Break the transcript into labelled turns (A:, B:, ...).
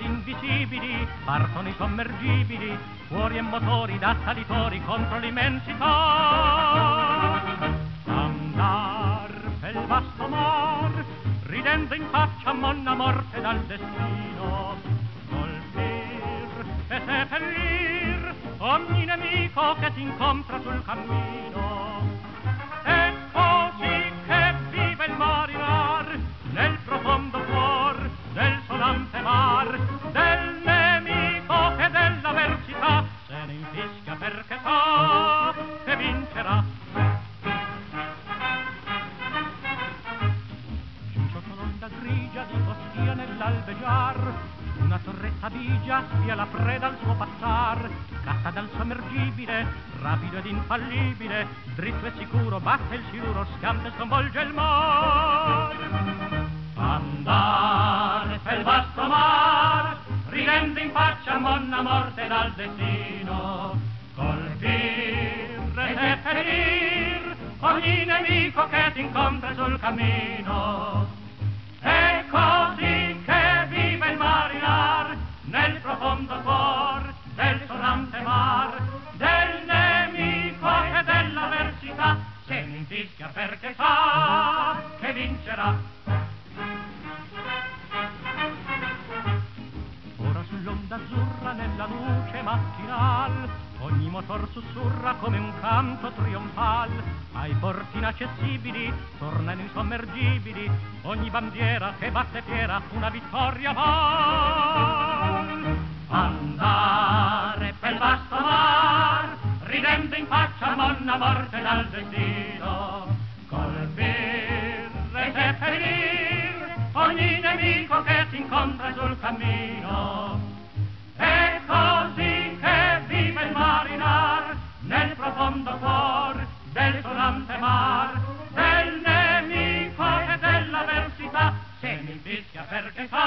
A: ed invisibili, partono i sommergibili, fuori e motori da salitori contro l'immensità. Andar per il vasto mar, ridendo in faccia monna morte dal destino, colpir e seppellir ogni nemico che ti incontra sul cammino. E così che vive il marinar nel profondo cuor del sonante mar, del nemico che dell'avversità se ne infischia perché sa che vincerà. Giù sotto l'onda grigia di Ostia nell'albeggiar, una torretta bigia spia la preda al suo passar, scatta dal sommergibile, rapido ed infallibile, dritto e sicuro batte il siluro, schianta e sconvolge il mar. Andare per il vasto mar, ridendo in faccia monna morte dal destino, colpir e seppellir ogni nemico che ti incontra sul cammino. E così che vive il marinar nel profondo cuor del sonante mar, del nemico e dell'avversità se ne infischia perché sa che vincerà. Ora sull'onda azzurra nella luce mattinal ogni motor sussurra come un canto trionfal, ai porti inaccessibili tornano i sommergibili, ogni bandiera che batte fiera una vittoria val. Andare per il vasto mar, ridendo in faccia monna morte dal destino, colpir e seppellir ogni nemico che si incontra sul cammino. E così che vive il marinar nel profondo cuor del sonante mar, del nemico e dell'avversità se ne infischia perché sa